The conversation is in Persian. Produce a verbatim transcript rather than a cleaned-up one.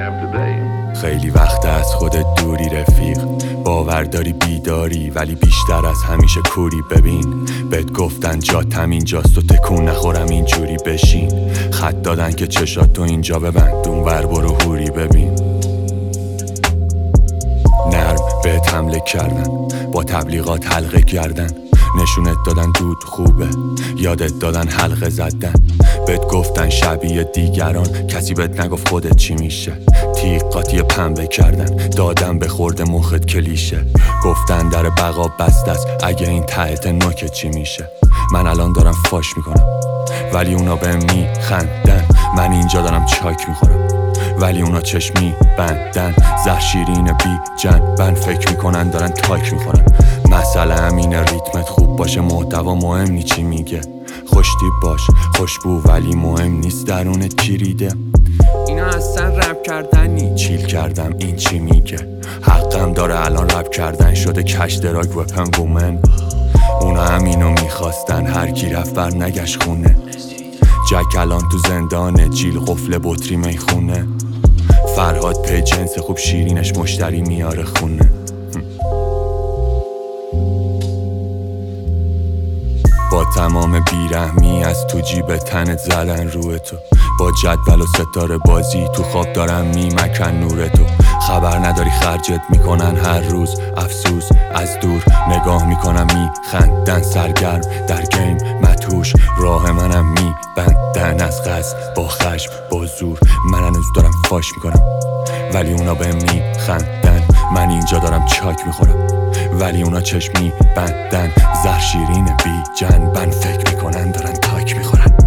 after day. خیلی وقت از خودت دوری رفیق، باور داری بیداری ولی بیشتر از همیشه کوری. ببین بهت گفتن جاتم اینجاست و تکون نخورم اینجوری بشین. خط دادن که چشاتو اینجا ببند اونور برو هوری. ببین نرم بهت حمله کردن، با تبلیغات حلقه کردن، نشونت دادن دود خوبه، یادت دادن حلقه زدن. بهت گفتن شبیه دیگران، کسی بهت نگفت خودت چی میشه. تیغ قاطی پنبه کردن، دادن به خورده مخت کلیشه. گفتن در بقا بست است، اگه این تحت نوکت چی میشه. من الان دارم فاش میکنم ولی اونا بهم میخندن. من اینجا دارم چاک میخورم ولی اونا چشمی بندن. زهر شیرین بی جنبن، فکر میکنن دارن تاک میخورن. مسئله همینه ریتمت خوب باشه، محتوا مهم نی چی میگه. خوشتیپ باش خوشبو ولی مهم نیست درونت چی ریده. اینا اصلا رپ کردنی، چیل کردم این چی میگه. حقم داره الان رپ کردن شده کش دراگ وپن گومن. اونا همینو میخواستن، هر کی رفت بر نگشت خونه. جک الان تو زندانه، جیل قفل بطری میخونه. فرهاد پی جنس خوب شیرینش مشتری میاره خونه. با تمام بیرحمی از تو جیب تنت زدن روی تو. با جدول و ستاره بازی تو خواب دارم میمکن نور تو. خبر نداری خرجت میکنن هر روز افسوس. از دور نگاه میکنم میخندن، سرگرم در گیم مدهوش. راه منم میبندن از قصد با خشم با زور. من هنوز دارم فاش میکنم ولی اونا بهم میخندن. من اینجا دارم چاک میخورم ولی اونا چشمی بندن. زهر شیرین بی جنبن، فکر میکنن دارن تاک میخورن.